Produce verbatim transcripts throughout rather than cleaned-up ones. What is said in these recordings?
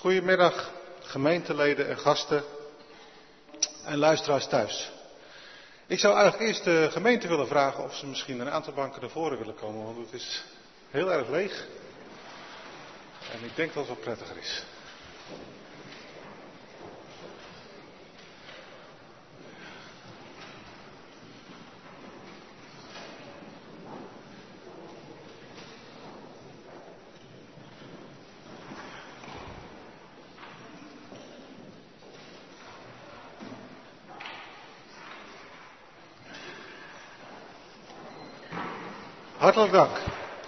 Goedemiddag gemeenteleden en gasten en luisteraars thuis. Ik zou eigenlijk eerst de gemeente willen vragen of ze misschien een aantal banken naar voren willen komen, want het is heel erg leeg. En ik denk dat het wel prettiger is. Hartelijk dank.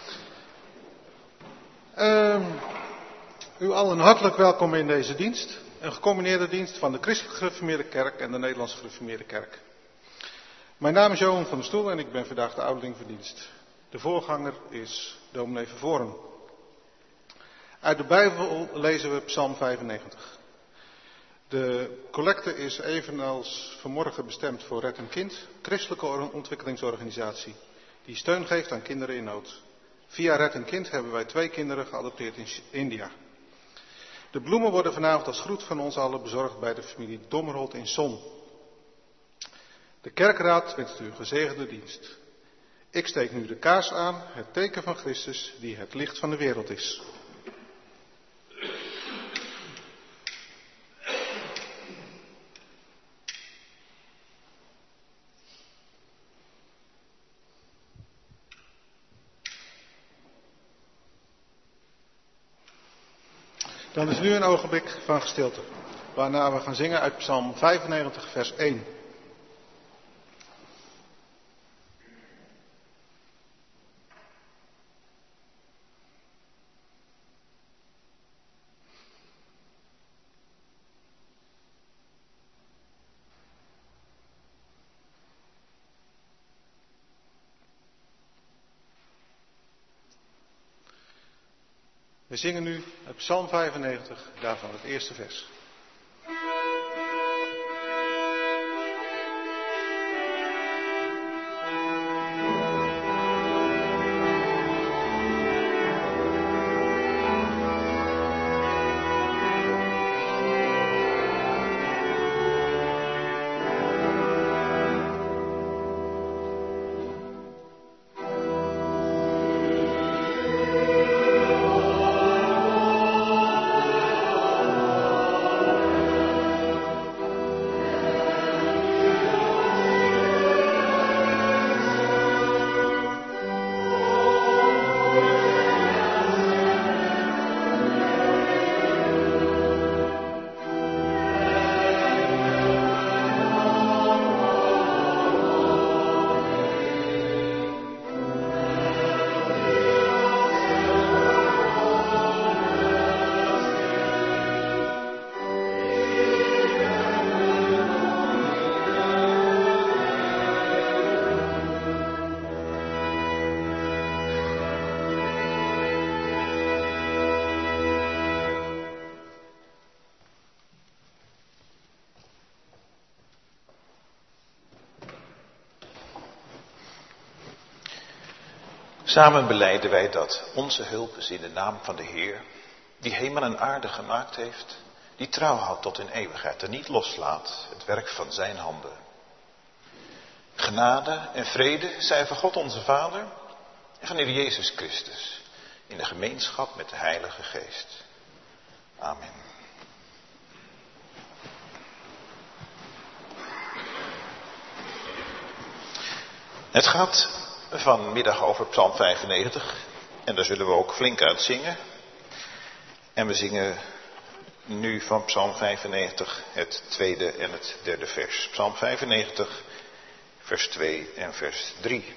Uh, u allen hartelijk welkom in deze dienst. Een gecombineerde dienst van de Christelijk Gereformeerde Kerk en de Nederlandse Gereformeerde Kerk. Mijn naam is Johan van der Stoel en ik ben vandaag de ouderling van dienst. De voorganger is dominee Vervoren. Uit de Bijbel lezen we Psalm vijfennegentig. De collecte is evenals vanmorgen bestemd voor Red een Kind, christelijke ontwikkelingsorganisatie, die steun geeft aan kinderen in nood. Via Red een Kind hebben wij twee kinderen geadopteerd in India. De bloemen worden vanavond als groet van ons allen bezorgd bij de familie Dommerholt in Son. De kerkraad wenst u een gezegende dienst. Ik steek nu de kaars aan, het teken van Christus, die het licht van de wereld is. Dan is nu een ogenblik van stilte, waarna we gaan zingen uit Psalm vijfennegentig, vers één. We zingen nu uit Psalm vijfennegentig, daarvan het eerste vers. Samen belijden wij dat onze hulp is in de naam van de Heer, die hemel en aarde gemaakt heeft, die trouw houdt tot in eeuwigheid en niet loslaat het werk van zijn handen. Genade en vrede zijn van God onze Vader en van Heer Jezus Christus, in de gemeenschap met de Heilige Geest. Amen. Het gaat vanmiddag over Psalm vijfennegentig en daar zullen we ook flink uit zingen. En we zingen nu van Psalm vijfennegentig het tweede en het derde vers. Psalm vijfennegentig, vers twee en vers drie.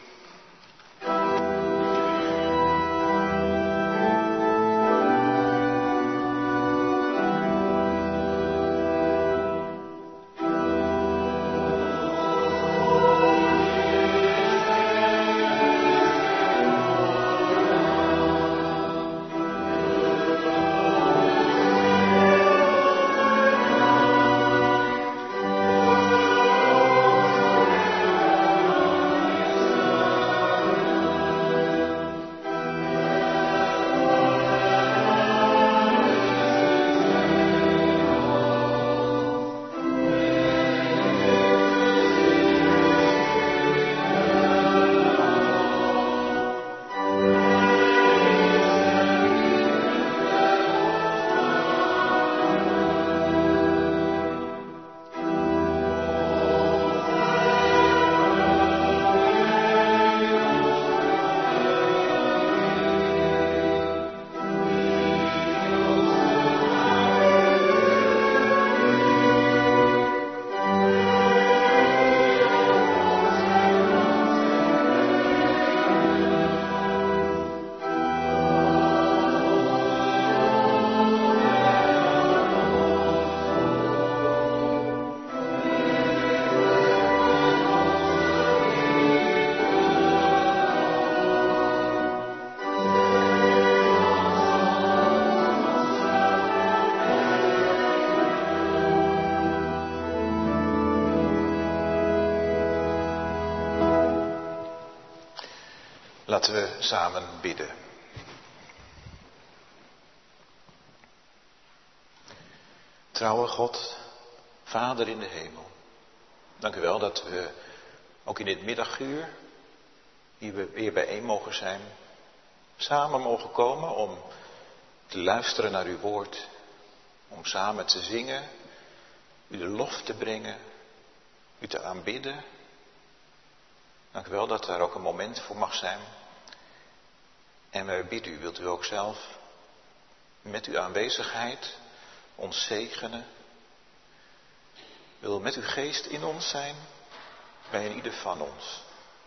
Oh Laten we samen bidden. Trouwe God, Vader in de hemel. Dank u wel dat we ook in dit middaguur, hier we weer bijeen mogen zijn, samen mogen komen om te luisteren naar uw woord, om samen te zingen, u de lof te brengen, u te aanbidden. Dank u wel dat er ook een moment voor mag zijn. En wij bidden u, wilt u ook zelf met uw aanwezigheid ons zegenen. Wil met uw geest in ons zijn, bij een ieder van ons.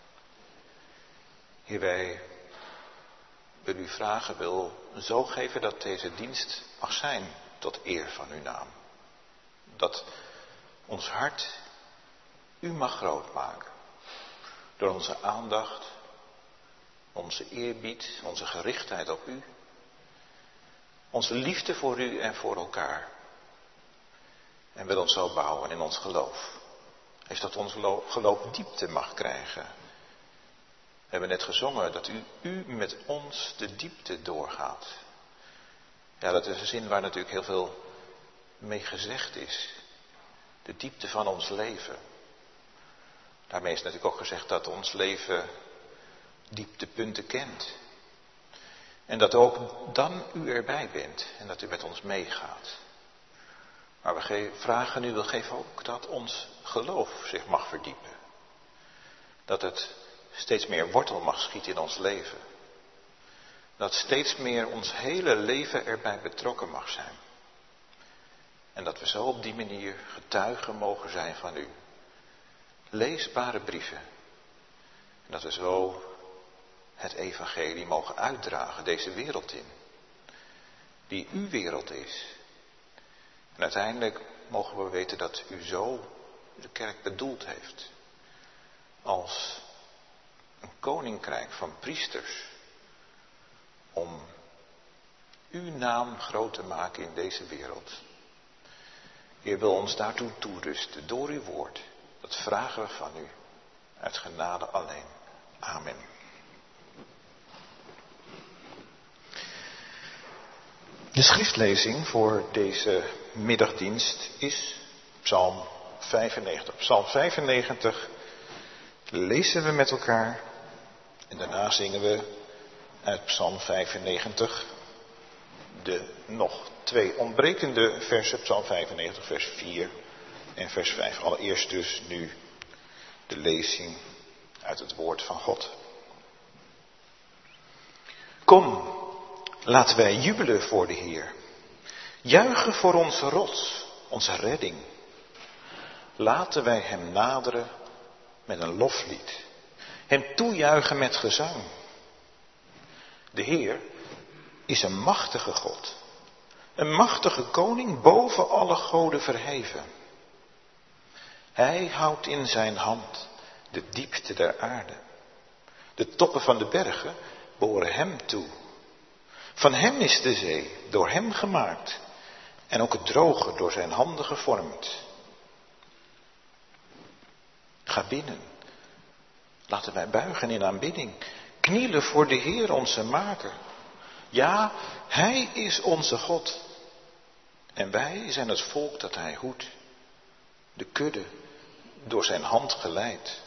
Heer, wij willen u vragen, wil zo geven dat deze dienst mag zijn tot eer van uw naam. Dat ons hart u mag groot maken. Door onze aandacht, onze eerbied, onze gerichtheid op u. Onze liefde voor u en voor elkaar. En wil ons zo bouwen in ons geloof. Is dat ons geloof diepte mag krijgen. We hebben net gezongen dat u, u met ons de diepte doorgaat. Ja, dat is een zin waar natuurlijk heel veel mee gezegd is. De diepte van ons leven. Daarmee is natuurlijk ook gezegd dat ons leven dieptepunten kent. En dat ook dan u erbij bent en dat u met ons meegaat. Maar we vragen u, wil geven ook dat ons geloof zich mag verdiepen. Dat het steeds meer wortel mag schieten in ons leven. Dat steeds meer ons hele leven erbij betrokken mag zijn. En dat we zo op die manier getuigen mogen zijn van u. Leesbare brieven. En dat we zo het evangelie mogen uitdragen deze wereld in. Die uw wereld is. En uiteindelijk mogen we weten dat u zo de kerk bedoeld heeft. Als een koninkrijk van priesters. Om uw naam groot te maken in deze wereld. Heer, wil ons daartoe toerusten door uw woord. Dat vragen we van u. Uit genade alleen. Amen. De schriftlezing voor deze middagdienst is Psalm vijfennegentig. Psalm vijfennegentig lezen we met elkaar en daarna zingen we uit Psalm vijfennegentig de nog twee ontbrekende versen. Psalm vijfennegentig vers vier en vers vijf. Allereerst dus nu de lezing uit het woord van God. Kom, laten wij jubelen voor de Heer. Juichen voor onze rots, onze redding. Laten wij hem naderen met een loflied. Hem toejuichen met gezang. De Heer is een machtige God. Een machtige koning boven alle goden verheven. Hij houdt in zijn hand de diepte der aarde. De toppen van de bergen behoren hem toe. Van hem is de zee, door hem gemaakt. En ook het droge door zijn handen gevormd. Ga binnen. Laten wij buigen in aanbidding. Knielen voor de Heer onze maker. Ja, hij is onze God. En wij zijn het volk dat hij hoedt. De kudde door zijn hand geleid.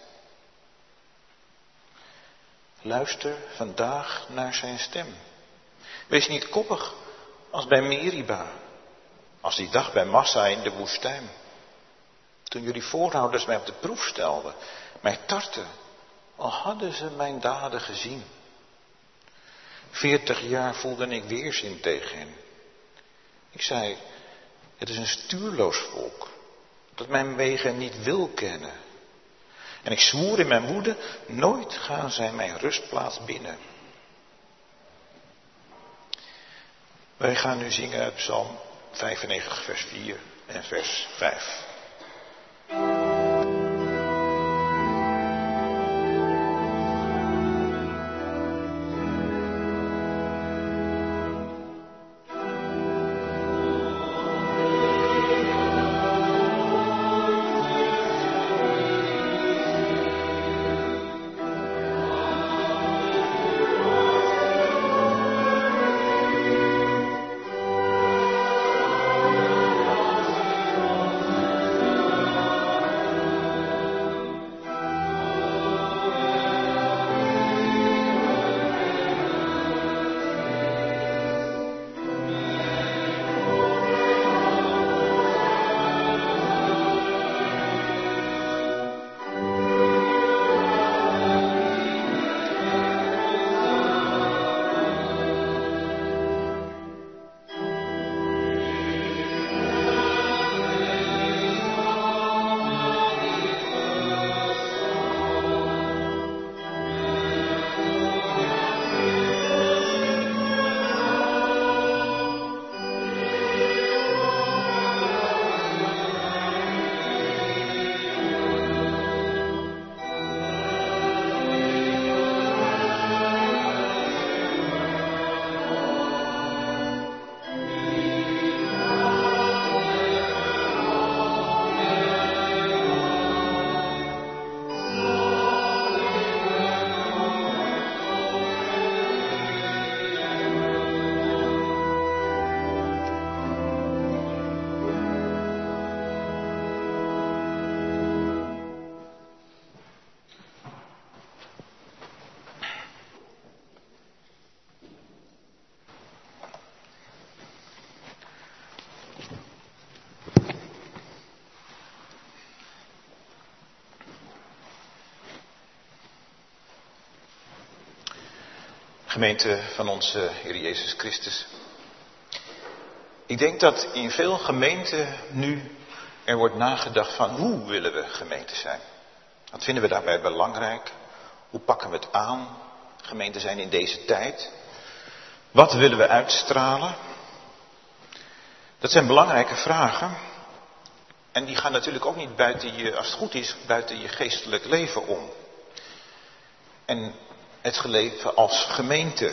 Luister vandaag naar zijn stem. Wees niet koppig als bij Meriba. Als die dag bij Massa in de woestijn. Toen jullie voorouders mij op de proef stelden. Mij tartten. Al hadden ze mijn daden gezien. Veertig jaar voelde ik weerzin tegen hen. Ik zei, het is een stuurloos volk. Dat mijn wegen niet wil kennen. En ik zwoer in mijn woede, nooit gaan zij mijn rustplaats binnen. Wij gaan nu zingen uit Psalm vijfennegentig vers vier en vers vijf. Gemeente van onze Heer Jezus Christus. Ik denk dat in veel gemeenten nu er wordt nagedacht van hoe willen we gemeente zijn. Wat vinden we daarbij belangrijk? Hoe pakken we het aan? Gemeente zijn in deze tijd. Wat willen we uitstralen? Dat zijn belangrijke vragen. En die gaan natuurlijk ook niet buiten je, als het goed is, buiten je geestelijk leven om. En het leven als gemeente.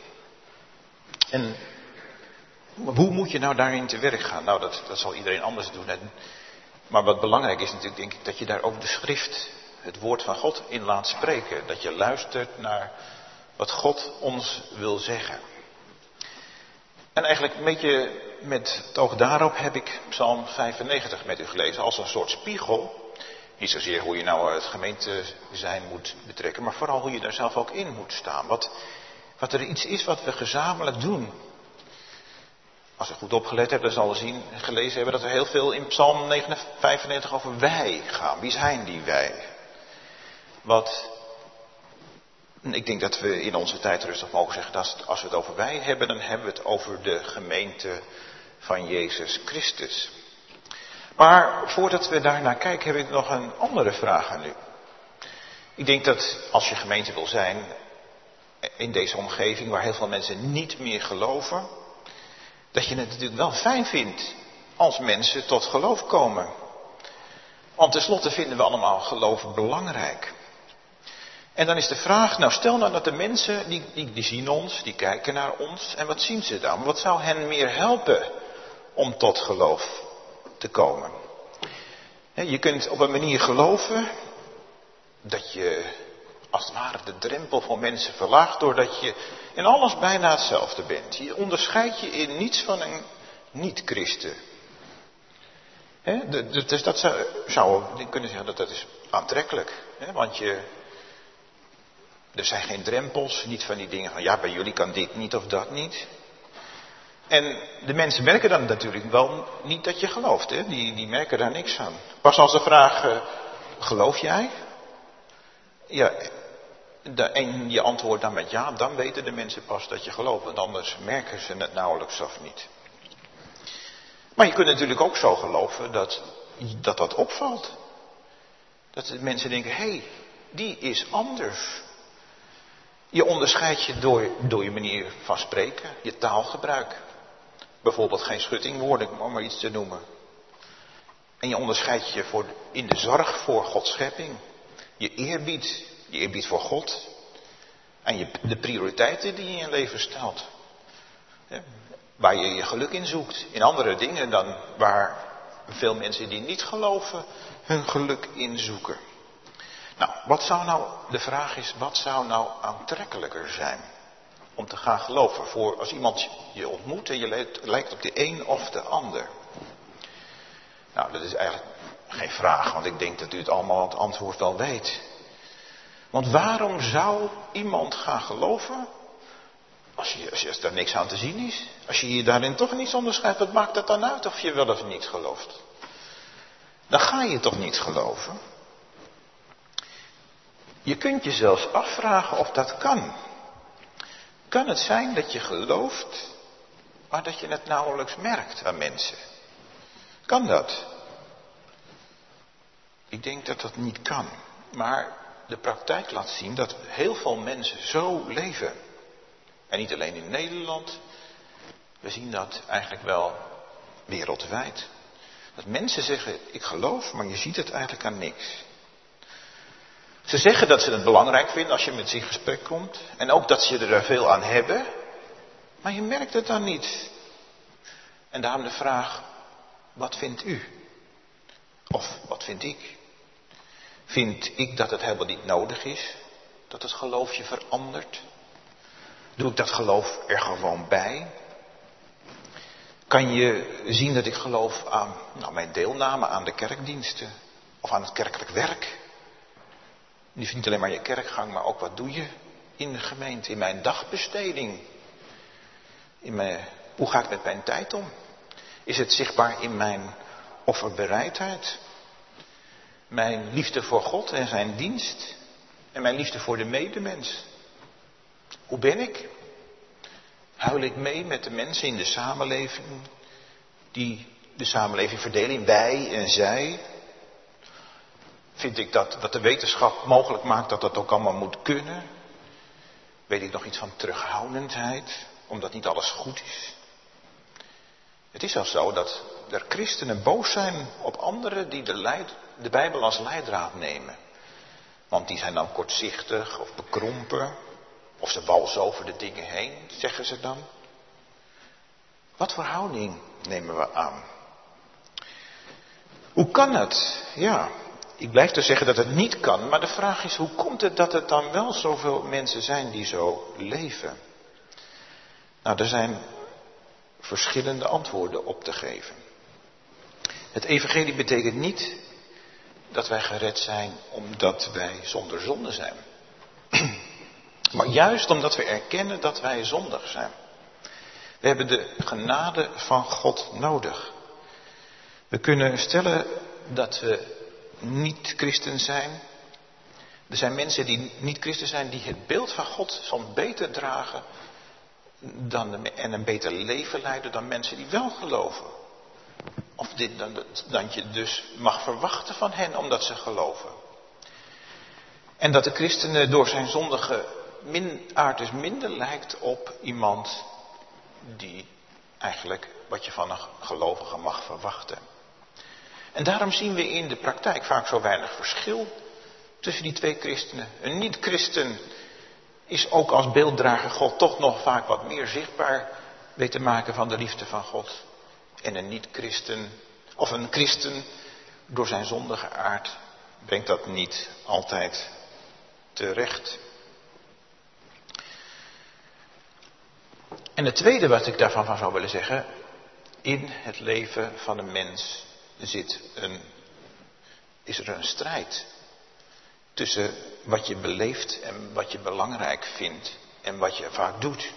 En hoe moet je nou daarin te werk gaan? Nou, dat, dat zal iedereen anders doen. En, maar wat belangrijk is natuurlijk, denk ik, dat je daar ook de schrift, het woord van God in laat spreken. Dat je luistert naar wat God ons wil zeggen. En eigenlijk een beetje met het oog daarop heb ik Psalm vijfennegentig met u gelezen. Als een soort spiegel. Niet zozeer hoe je nou het gemeente zijn moet betrekken, maar vooral hoe je daar zelf ook in moet staan. Wat, wat er iets is wat we gezamenlijk doen. Als we goed opgelet hebben, dan zal we zien, gelezen hebben dat er heel veel in Psalm vijfennegentig over wij gaan. Wie zijn die wij? Wat, ik denk dat we in onze tijd rustig mogen zeggen, dat als we het over wij hebben, dan hebben we het over de gemeente van Jezus Christus. Maar voordat we daarnaar kijken, heb ik nog een andere vraag aan u. Ik denk dat als je gemeente wil zijn in deze omgeving waar heel veel mensen niet meer geloven, dat je het natuurlijk wel fijn vindt als mensen tot geloof komen. Want tenslotte vinden we allemaal geloof belangrijk. En dan is de vraag, nou stel nou dat de mensen, die, die, die zien ons, die kijken naar ons. En wat zien ze dan? Wat zou hen meer helpen om tot geloof te komen? Je kunt op een manier geloven dat je als het ware de drempel voor mensen verlaagt doordat je in alles bijna hetzelfde bent. Je onderscheidt je in niets van een niet-christen. Dus dat zou, zou je kunnen zeggen dat dat is aantrekkelijk. Want je, er zijn geen drempels, niet van die dingen van ja, bij jullie kan dit niet of dat niet. En de mensen merken dan natuurlijk wel niet dat je gelooft. Hè? Die, die merken daar niks aan. Pas als de vraag, uh, geloof jij? Ja, de, en je antwoordt dan met ja, dan weten de mensen pas dat je gelooft. Want anders merken ze het nauwelijks of niet. Maar je kunt natuurlijk ook zo geloven dat dat, dat opvalt. Dat de mensen denken, hé, hey, die is anders. Je onderscheidt je door, door je manier van spreken, je taalgebruik. Bijvoorbeeld geen schuttingwoorden, om maar iets te noemen. En je onderscheidt je voor, in de zorg voor Gods schepping. Je eerbied, je eerbied voor God. En je, de prioriteiten die je in je leven stelt. Ja, waar je je geluk in zoekt. In andere dingen dan waar veel mensen die niet geloven hun geluk in zoeken. Nou, wat zou nou, de vraag is, wat zou nou aantrekkelijker zijn om te gaan geloven? Voor als iemand je ontmoet en je lijkt, lijkt op de een of de ander. Nou, dat is eigenlijk geen vraag, want ik denk dat u het allemaal het antwoord wel weet. Want waarom zou iemand gaan geloven als, je, als, je, als er niks aan te zien is? Als je je daarin toch niets onderscheidt, wat maakt dat dan uit of je wel of niet gelooft? Dan ga je toch niet geloven? Je kunt je zelfs afvragen of dat kan. Kan het zijn dat je gelooft, maar dat je het nauwelijks merkt aan mensen? Kan dat? Ik denk dat dat niet kan. Maar de praktijk laat zien dat heel veel mensen zo leven. En niet alleen in Nederland. We zien dat eigenlijk wel wereldwijd. Dat mensen zeggen, ik geloof, maar je ziet het eigenlijk aan niks. Ze zeggen dat ze het belangrijk vinden als je met ze in gesprek komt. En ook dat ze er veel aan hebben. Maar je merkt het dan niet. En daarom de vraag, wat vindt u? Of wat vind ik? Vind ik dat het helemaal niet nodig is? Dat het geloof je verandert? Doe ik dat geloof er gewoon bij? Kan je zien dat ik geloof aan nou, mijn deelname aan de kerkdiensten? Of aan het kerkelijk werk? Niet alleen maar je kerkgang, maar ook wat doe je in de gemeente, in mijn dagbesteding. In mijn, hoe ga ik met mijn tijd om? Is het zichtbaar in mijn offerbereidheid? Mijn liefde voor God en zijn dienst? En mijn liefde voor de medemens? Hoe ben ik? Huil ik mee met de mensen in de samenleving die de samenleving verdelen in wij en zij? Vind ik dat, dat de wetenschap mogelijk maakt dat dat ook allemaal moet kunnen? Weet ik nog iets van terughoudendheid, omdat niet alles goed is? Het is zelfs zo dat er christenen boos zijn op anderen die de, leid, de Bijbel als leidraad nemen. Want die zijn dan kortzichtig of bekrompen. Of ze walsen over de dingen heen, zeggen ze dan. Wat voor houding nemen we aan? Hoe kan het? Ja, ik blijf dus zeggen dat het niet kan. Maar de vraag is, hoe komt het dat er dan wel zoveel mensen zijn die zo leven? Nou, er zijn verschillende antwoorden op te geven. Het evangelie betekent niet dat wij gered zijn omdat wij zonder zonde zijn. Maar juist omdat we erkennen dat wij zondig zijn. We hebben de genade van God nodig. We kunnen stellen dat we niet christen zijn. Er zijn mensen die niet christen zijn die het beeld van God soms beter dragen dan de, en een beter leven leiden dan mensen die wel geloven. Of dit, dan, dat je dus mag verwachten van hen omdat ze geloven. En dat de christenen door zijn zondige min, aard dus minder lijkt op iemand die eigenlijk wat je van een gelovige mag verwachten. En daarom zien we in de praktijk vaak zo weinig verschil tussen die twee christenen. Een niet-christen is ook als beelddrager God toch nog vaak wat meer zichtbaar weet te maken van de liefde van God. En een niet-christen, of een christen door zijn zondige aard brengt dat niet altijd terecht. En het tweede wat ik daarvan van zou willen zeggen, in het leven van een mens zit een, is er een strijd tussen wat je beleeft en wat je belangrijk vindt en wat je vaak doet.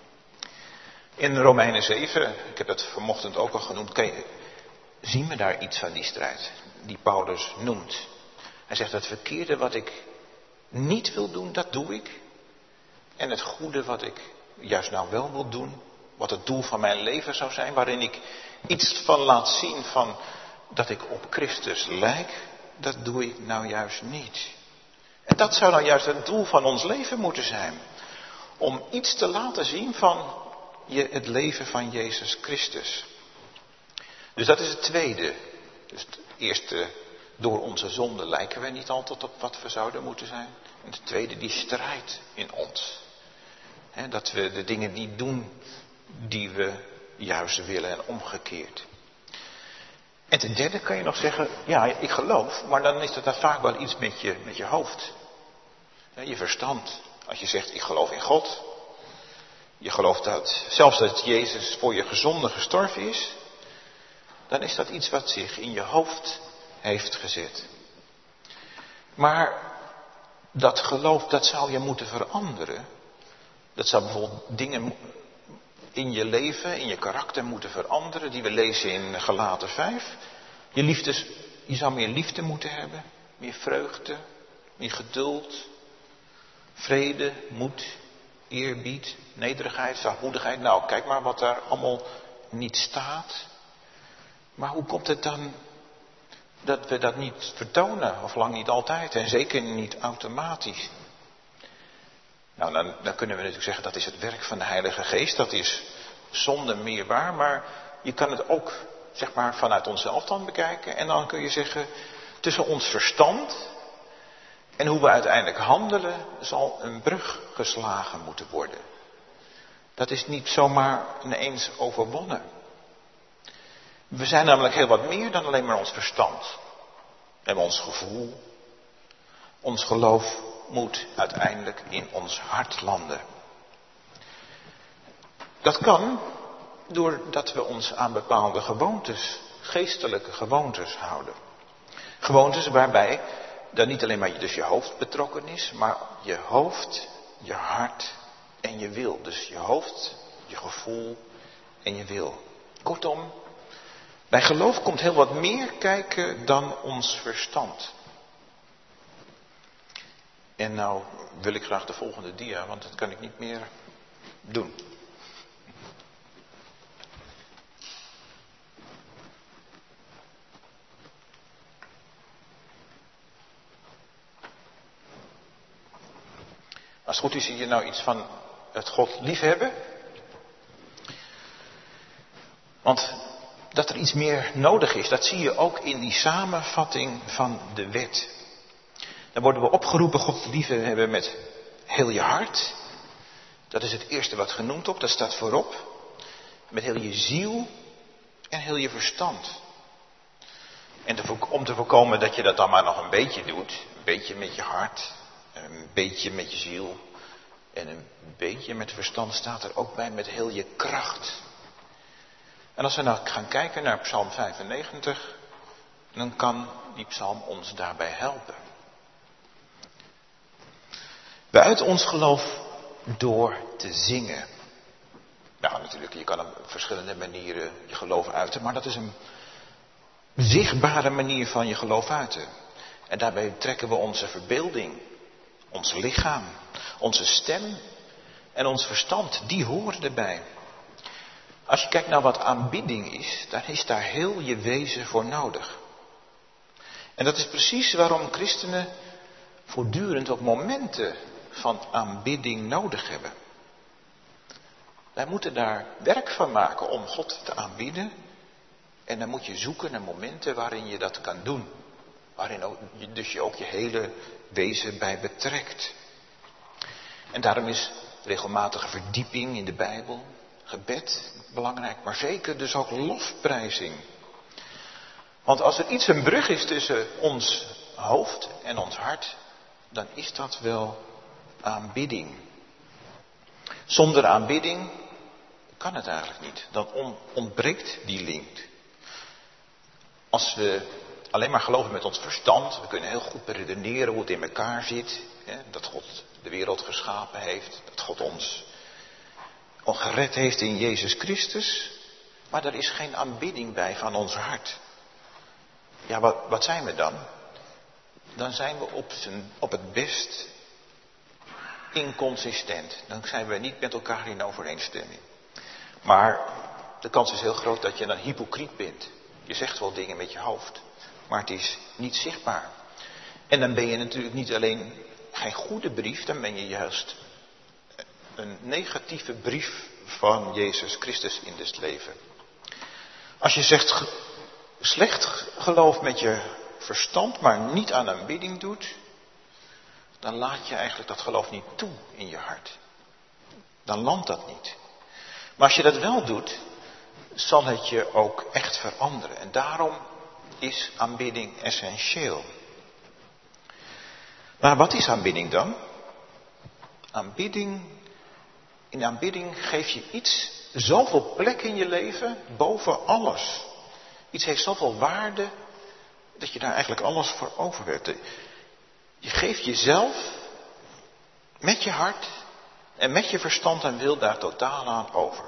In Romeinen zeven, ik heb het vanochtend ook al genoemd, kan je, zien we daar iets van die strijd die Paulus noemt. Hij zegt, het verkeerde wat ik niet wil doen, dat doe ik. En het goede wat ik juist nou wel wil doen, wat het doel van mijn leven zou zijn, waarin ik iets van laat zien van dat ik op Christus lijk, dat doe ik nou juist niet. En dat zou nou juist het doel van ons leven moeten zijn. Om iets te laten zien van je, het leven van Jezus Christus. Dus dat is het tweede. Dus het eerste, door onze zonde lijken we niet altijd op wat we zouden moeten zijn. En het tweede, die strijd in ons. He, dat we de dingen niet doen die we juist willen en omgekeerd. En ten derde kan je nog zeggen, ja, ik geloof, maar dan is dat vaak wel iets met je, met je hoofd. Je verstand. Als je zegt, ik geloof in God. Je gelooft dat, zelfs dat Jezus voor je gezonde gestorven is. Dan is dat iets wat zich in je hoofd heeft gezet. Maar dat geloof, dat zou je moeten veranderen. Dat zou bijvoorbeeld dingen in je leven, in je karakter moeten veranderen. Die we lezen in Galaten vijf. Je, liefdes, je zou meer liefde moeten hebben. Meer vreugde. Meer geduld. Vrede, moed, eerbied, nederigheid, zachtmoedigheid. Nou, kijk maar wat daar allemaal niet staat. Maar hoe komt het dan dat we dat niet vertonen? Of lang niet altijd. En zeker niet automatisch. Nou, dan, dan kunnen we natuurlijk zeggen dat is het werk van de Heilige Geest. Dat is zonder meer waar. Maar je kan het ook, zeg maar, vanuit onszelf dan bekijken. En dan kun je zeggen, tussen ons verstand en hoe we uiteindelijk handelen, zal een brug geslagen moeten worden. Dat is niet zomaar ineens overwonnen. We zijn namelijk heel wat meer dan alleen maar ons verstand. We hebben ons gevoel. Ons geloof moet uiteindelijk in ons hart landen. Dat kan doordat we ons aan bepaalde gewoontes, geestelijke gewoontes houden. Gewoontes waarbij dan niet alleen maar dus je hoofd betrokken is, maar je hoofd, je hart en je wil. Dus je hoofd, je gevoel en je wil. Kortom, bij geloof komt heel wat meer kijken dan ons verstand. En nou wil ik graag de volgende dia, want dat kan ik niet meer doen. Als het goed is, zie je nou iets van het God liefhebben. Want dat er iets meer nodig is, dat zie je ook in die samenvatting van de wet. Dan worden we opgeroepen God liefhebben met heel je hart. Dat is het eerste wat genoemd wordt, dat staat voorop. Met heel je ziel en heel je verstand. En te, om te voorkomen dat je dat dan maar nog een beetje doet. Een beetje met je hart, een beetje met je ziel. En een beetje met verstand staat er ook bij met heel je kracht. En als we nou gaan kijken naar Psalm vijfennegentig, dan kan die psalm ons daarbij helpen. We uiten ons geloof door te zingen. Nou, natuurlijk, je kan op verschillende manieren je geloof uiten, maar dat is een zichtbare manier van je geloof uiten. En daarbij trekken we onze verbeelding, ons lichaam, onze stem en ons verstand, die horen erbij. Als je kijkt naar wat aanbidding is, dan is daar heel je wezen voor nodig. En dat is precies waarom christenen voortdurend ook momenten van aanbidding nodig hebben. Wij moeten daar werk van maken om God te aanbidden. En dan moet je zoeken naar momenten waarin je dat kan doen. Waarin ook, dus je ook je hele wezen bij betrekt. En daarom is regelmatige verdieping in de Bijbel, gebed belangrijk, maar zeker dus ook lofprijzing. Want als er iets een brug is tussen ons hoofd en ons hart, dan is dat wel aanbidding. Zonder aanbidding kan het eigenlijk niet. Dan ontbreekt die link. Als we alleen maar geloven met ons verstand, we kunnen heel goed beredeneren hoe het in elkaar zit. Hè, dat God de wereld geschapen heeft, dat God ons gered heeft in Jezus Christus. Maar er is geen aanbidding bij van ons hart. Ja, wat, wat zijn we dan? Dan zijn we op, zijn, op het best inconsistent. Dan zijn we niet met elkaar in overeenstemming. Maar de kans is heel groot dat je dan hypocriet bent. Je zegt wel dingen met je hoofd, maar het is niet zichtbaar. En dan ben je natuurlijk niet alleen geen goede brief, dan ben je juist een negatieve brief van Jezus Christus in dit leven. Als je zegt ge- slecht geloof met je verstand, maar niet aan aanbidding doet, dan laat je eigenlijk dat geloof niet toe in je hart. Dan landt dat niet. Maar als je dat wel doet, zal het je ook echt veranderen. En daarom is aanbidding essentieel. Maar wat is aanbidding dan? Aanbidding, in aanbidding geef je iets zoveel plek in je leven boven alles. Iets heeft zoveel waarde dat je daar eigenlijk alles voor overwerkt. Je geeft jezelf met je hart en met je verstand en wil daar totaal aan over.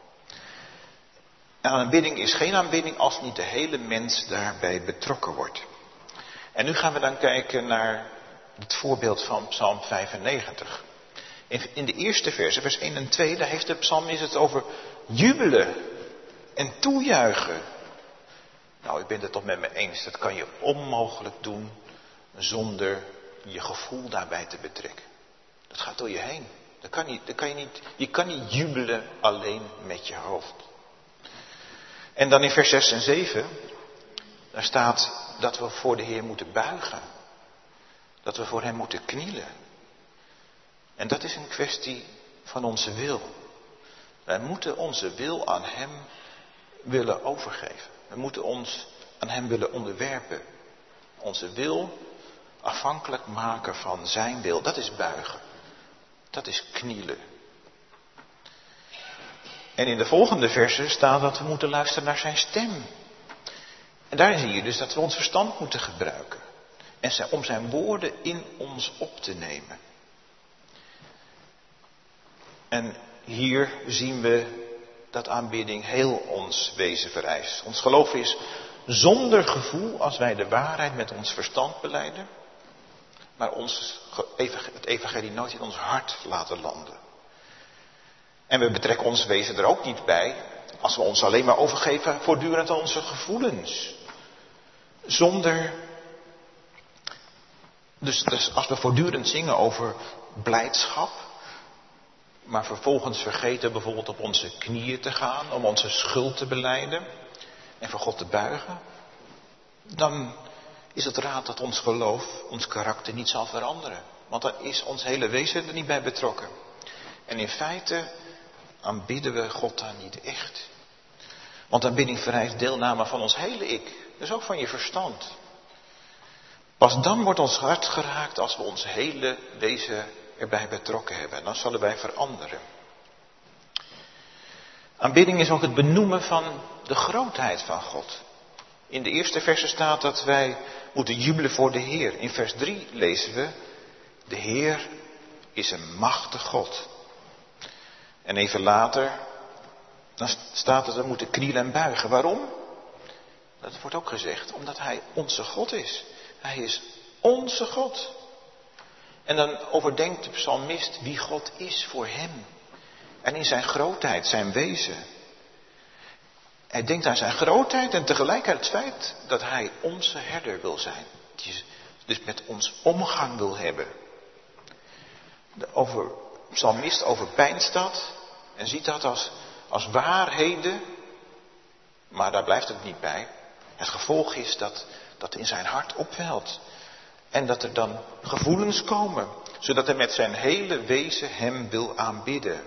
En aanbidding is geen aanbidding als niet de hele mens daarbij betrokken wordt. En nu gaan we dan kijken naar het voorbeeld van Psalm vijfennegentig. In de eerste verse, vers één en twee, daar heeft de psalmist het over jubelen en toejuichen. Nou, ik ben het toch met me eens, dat kan je onmogelijk doen zonder je gevoel daarbij te betrekken. Dat gaat door je heen. Dat kan niet, dat kan je, niet, je kan niet jubelen alleen met je hoofd. En dan in vers zes en zeven, daar staat dat we voor de Heer moeten buigen. Dat we voor Hem moeten knielen. En dat is een kwestie van onze wil. Wij moeten onze wil aan Hem willen overgeven. We moeten ons aan Hem willen onderwerpen. Onze wil afhankelijk maken van Zijn wil. Dat is buigen. Dat is knielen. En in de volgende versen staat dat we moeten luisteren naar Zijn stem. En daar zie je dus dat we ons verstand moeten gebruiken. En om Zijn woorden in ons op te nemen. En hier zien we dat aanbidding heel ons wezen vereist. Ons geloof is zonder gevoel als wij de waarheid met ons verstand belijden. maar ons, het evangelie nooit in ons hart laten landen. En we betrekken ons wezen er ook niet bij als we ons alleen maar overgeven voortdurend aan onze gevoelens. Zonder, dus, dus als we voortdurend zingen over blijdschap, maar vervolgens vergeten bijvoorbeeld op onze knieën te gaan om onze schuld te belijden en voor God te buigen, dan is het raad dat ons geloof, ons karakter niet zal veranderen. Want dan is ons hele wezen er niet bij betrokken. En in feite aanbidden we God dan niet echt. Want aanbidding vereist deelname van ons hele ik. Dus ook van je verstand. Pas dan wordt ons hart geraakt als we ons hele wezen erbij betrokken hebben. En dan zullen wij veranderen. Aanbidding is ook het benoemen van de grootheid van God. In de eerste verse staat dat wij moeten jubelen voor de Heer. In vers drie lezen we: de Heer is een machtig God. En even later, dan staat dat we moeten knielen en buigen. Waarom? Dat wordt ook gezegd, omdat Hij onze God is. Hij is onze God. En dan overdenkt de psalmist wie God is voor hem. En in zijn grootheid, zijn wezen. Hij denkt aan zijn grootheid en tegelijkertijd het feit dat Hij onze herder wil zijn. Die dus met ons omgang wil hebben. De over, psalmist overpeinst dat en ziet dat als, als waarheden. Maar daar blijft het niet bij. Het gevolg is dat dat in zijn hart opwelt. En dat er dan gevoelens komen. Zodat hij met zijn hele wezen hem wil aanbidden.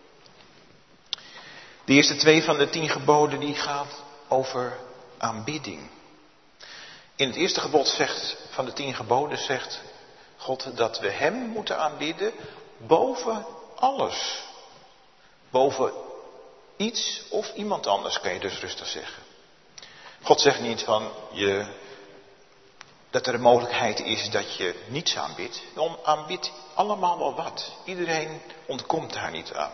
De eerste twee van de tien geboden die gaat over aanbidding. In het eerste gebod zegt, van de tien geboden zegt God dat we hem moeten aanbidden boven alles. Boven iets of iemand anders, kan je dus rustig zeggen. God zegt niet van je, dat er een mogelijkheid is dat je niets aanbidt. Dan aanbidt allemaal wel wat. Iedereen ontkomt daar niet aan.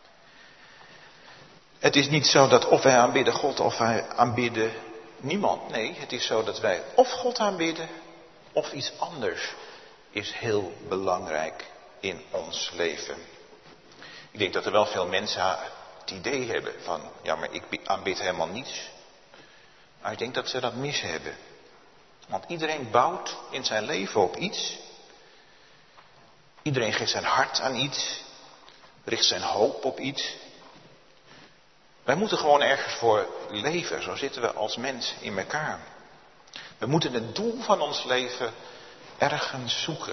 Het is niet zo dat of wij aanbidden God of wij aanbidden niemand. Nee, het is zo dat wij of God aanbidden of iets anders is heel belangrijk in ons leven. Ik denk dat er wel veel mensen het idee hebben van, ja, maar ik aanbid helemaal niets. Maar ik denk dat ze dat mis hebben. Want iedereen bouwt in zijn leven op iets. Iedereen geeft zijn hart aan iets. Richt zijn hoop op iets. Wij moeten gewoon ergens voor leven. Zo zitten we als mens in elkaar. We moeten het doel van ons leven ergens zoeken.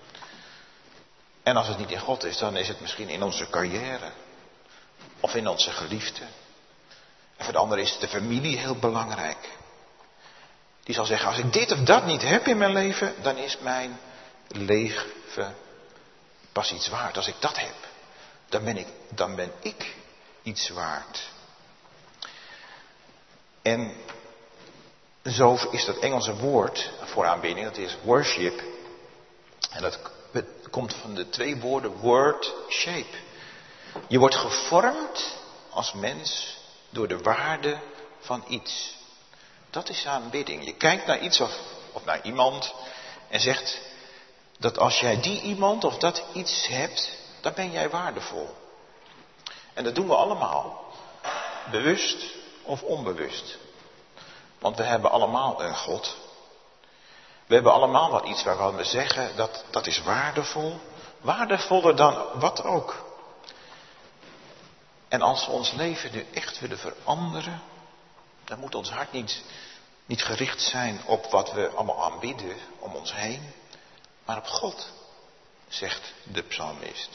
En als het niet in God is, dan is het misschien in onze carrière. Of in onze geliefde. En voor de ander is de familie heel belangrijk. Die zal zeggen, als ik dit of dat niet heb in mijn leven, dan is mijn leven pas iets waard. Als ik dat heb, dan ben ik, dan ben ik iets waard. En zo is dat Engelse woord voor aanbidding, dat is worship. En dat komt van de twee woorden word, shape. Je wordt gevormd als mens door de waarde van iets. Dat is aanbidding. Je kijkt naar iets of, of naar iemand en zegt dat als jij die iemand of dat iets hebt, dan ben jij waardevol. En dat doen we allemaal. Bewust of onbewust. Want we hebben allemaal een God. We hebben allemaal wat iets waarvan we zeggen dat dat is waardevol. Waardevoller dan wat ook. En als we ons leven nu echt willen veranderen, dan moet ons hart niet, niet gericht zijn op wat we allemaal aanbidden om ons heen, maar op God, zegt de psalmist.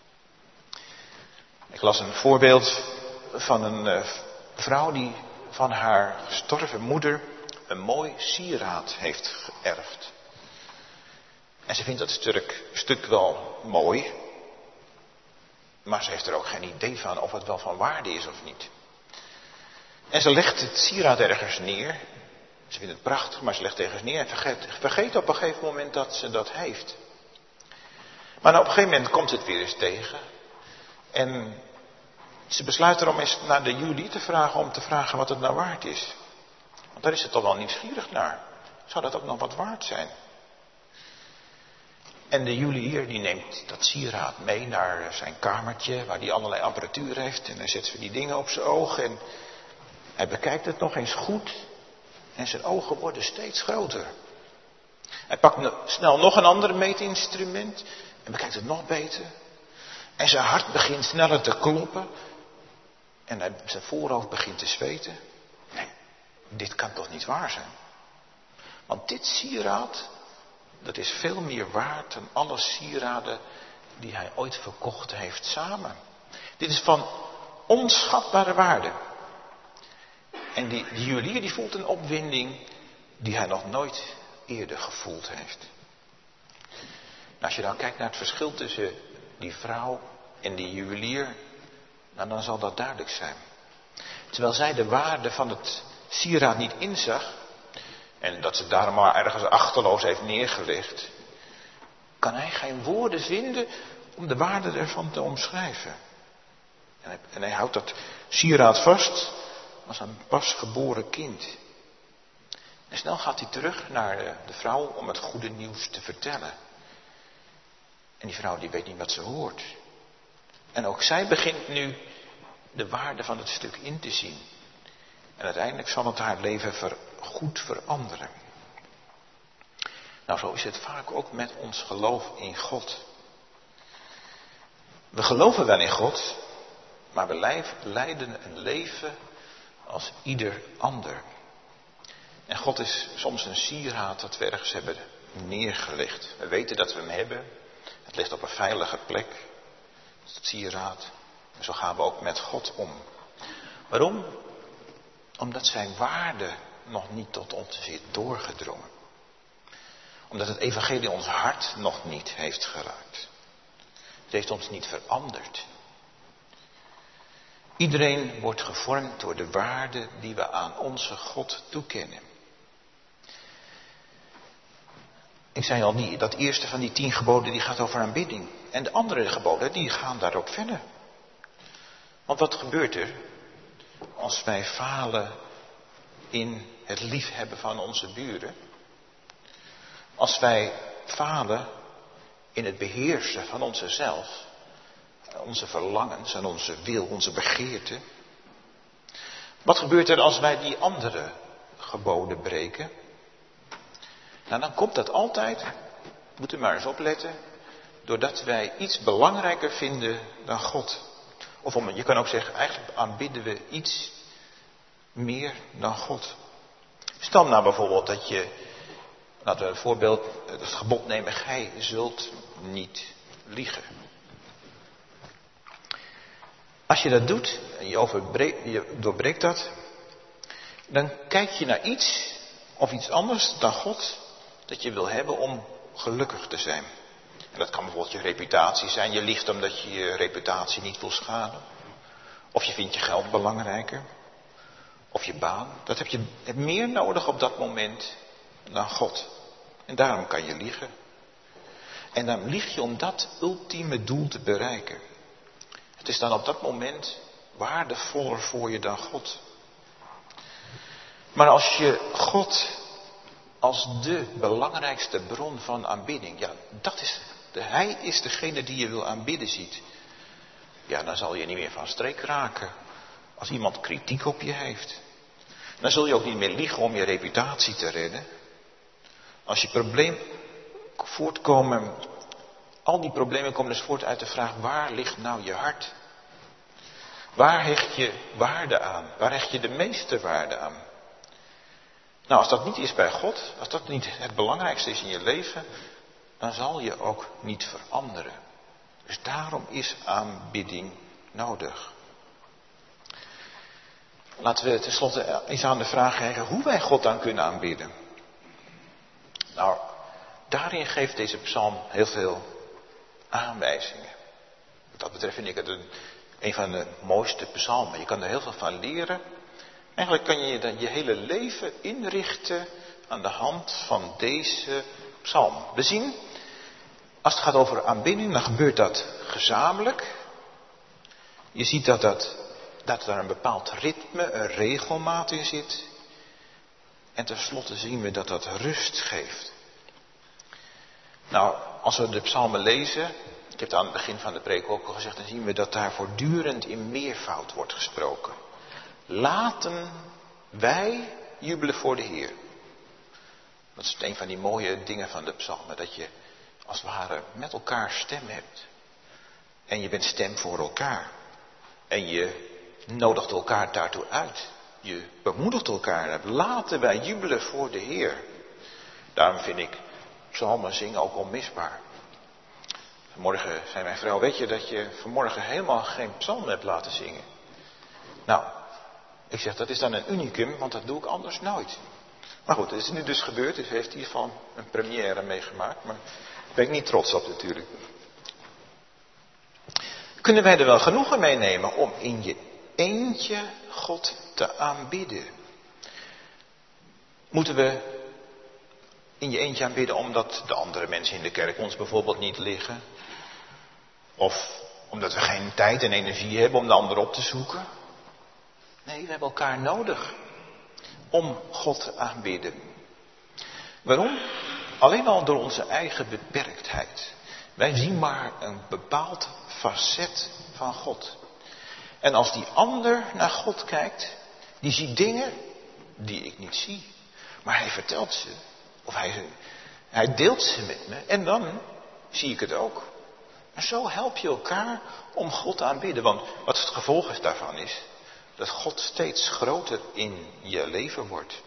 Ik las een voorbeeld van een uh, vrouw die van haar gestorven moeder een mooi sieraad heeft geërfd. En ze vindt dat stuk, stuk wel mooi, maar ze heeft er ook geen idee van of het wel van waarde is of niet. En ze legt het sieraad ergens neer. Ze vindt het prachtig, maar ze legt het ergens neer en vergeet, vergeet op een gegeven moment dat ze dat heeft. Maar nou, op een gegeven moment komt het weer eens tegen. En ze besluit erom eens naar de Julie te vragen om te vragen wat het nou waard is. Want daar is ze toch wel nieuwsgierig naar. Zou dat ook nog wat waard zijn? En de juwelier die neemt dat sieraad mee naar zijn kamertje, waar hij allerlei apparatuur heeft. En hij zet ze die dingen op zijn ogen en hij bekijkt het nog eens goed. En zijn ogen worden steeds groter. Hij pakt snel nog een ander meetinstrument en bekijkt het nog beter. En zijn hart begint sneller te kloppen. En hij, zijn voorhoofd begint te zweten. Nee, dit kan toch niet waar zijn? Want dit sieraad, dat is veel meer waard dan alle sieraden die hij ooit verkocht heeft samen. Dit is van onschatbare waarde. En die, die juwelier die voelt een opwinding die hij nog nooit eerder gevoeld heeft. Nou, als je dan kijkt naar het verschil tussen die vrouw en die juwelier, nou, dan zal dat duidelijk zijn. Terwijl zij de waarde van het sieraad niet inzag, en dat ze het daarom maar ergens achterloos heeft neergelegd, kan hij geen woorden vinden om de waarde ervan te omschrijven. En hij, en hij houdt dat sieraad vast als een pasgeboren kind. En snel gaat hij terug naar de, de vrouw om het goede nieuws te vertellen. En die vrouw die weet niet wat ze hoort. En ook zij begint nu de waarde van het stuk in te zien. En uiteindelijk zal het haar leven ver, goed veranderen. Nou, zo is het vaak ook met ons geloof in God. We geloven wel in God, maar we leiden een leven als ieder ander. En God is soms een sieraad dat we ergens hebben neergelegd. We weten dat we hem hebben. Het ligt op een veilige plek. Dat is het sieraad. En zo gaan we ook met God om. Waarom? Omdat zijn waarde nog niet tot ons is doorgedrongen. Omdat het evangelie ons hart nog niet heeft geraakt. Het heeft ons niet veranderd. Iedereen wordt gevormd door de waarde die we aan onze God toekennen. Ik zei al, die, dat eerste van die tien geboden die gaat over aanbidding. En de andere geboden die gaan daarop verder. Want wat gebeurt er als wij falen in het liefhebben van onze buren? Als wij falen in het beheersen van onszelf, onze verlangens en onze wil, onze begeerte. Wat gebeurt er als wij die andere geboden breken? Nou, dan komt dat altijd, moet u maar eens opletten, doordat wij iets belangrijker vinden dan God. Of om, je kan ook zeggen, eigenlijk aanbidden we iets meer dan God. Stel nou bijvoorbeeld dat je, laten we een voorbeeld, het gebod nemen, gij zult niet liegen. Als je dat doet, en je, overbreekt, je doorbreekt dat, dan kijk je naar iets of iets anders dan God dat je wil hebben om gelukkig te zijn. En dat kan bijvoorbeeld je reputatie zijn. Je liegt omdat je je reputatie niet wil schaden. Of je vindt je geld belangrijker. Of je baan. Dat heb je heb meer nodig op dat moment dan God. En daarom kan je liegen. En dan lieg je om dat ultieme doel te bereiken. Het is dan op dat moment waardevoller voor je dan God. Maar als je God als de belangrijkste bron van aanbidding, ja, dat is, de, hij is degene die je wil aanbidden ziet. Ja, dan zal je niet meer van streek raken als iemand kritiek op je heeft. Dan zul je ook niet meer liegen om je reputatie te redden. Als je probleem voortkomen, al die problemen komen dus voort uit de vraag, waar ligt nou je hart? Waar hecht je waarde aan? Waar hecht je de meeste waarde aan? Nou, als dat niet is bij God, als dat niet het belangrijkste is in je leven, dan zal je ook niet veranderen. Dus daarom is aanbidding nodig. Laten we tenslotte eens aan de vraag kijken hoe wij God dan kunnen aanbidden. Nou, daarin geeft deze psalm heel veel aanwijzingen. Wat dat betreft vind ik het een, een van de mooiste psalmen. Je kan er heel veel van leren. Eigenlijk kan je dan je hele leven inrichten aan de hand van deze psalm. We zien, als het gaat over aanbidding, dan gebeurt dat gezamenlijk. Je ziet dat, dat, dat er een bepaald ritme, een regelmaat in zit. En tenslotte zien we dat dat rust geeft. Nou, als we de psalmen lezen, ik heb het aan het begin van de preek ook al gezegd, dan zien we dat daar voortdurend in meervoud wordt gesproken. Laten wij jubelen voor de Heer. Dat is een van die mooie dingen van de psalmen, dat je als het ware met elkaar stem hebt. En je bent stem voor elkaar. En je nodigt elkaar daartoe uit. Je bemoedigt elkaar. Laten wij jubelen voor de Heer. Daarom vind ik psalmen zingen ook onmisbaar. Vanmorgen zei mijn vrouw, weet je dat je vanmorgen helemaal geen psalm hebt laten zingen? Nou, ik zeg dat is dan een unicum, want dat doe ik anders nooit. Maar goed, het is nu dus gebeurd, dus heeft hiervan een première meegemaakt. Maar daar ben ik niet trots op natuurlijk. Kunnen wij er wel genoegen mee nemen om in je eentje God te aanbidden? Moeten we in je eentje aanbidden omdat de andere mensen in de kerk ons bijvoorbeeld niet liggen? Of omdat we geen tijd en energie hebben om de ander op te zoeken? Nee, we hebben elkaar nodig om God te aanbidden. Waarom? Alleen al door onze eigen beperktheid. Wij zien maar een bepaald facet van God. En als die ander naar God kijkt, die ziet dingen die ik niet zie. Maar hij vertelt ze. Of hij, hij deelt ze met me. En dan zie ik het ook. En zo help je elkaar om God te aanbidden. Want wat het gevolg is daarvan is dat God steeds groter in je leven wordt.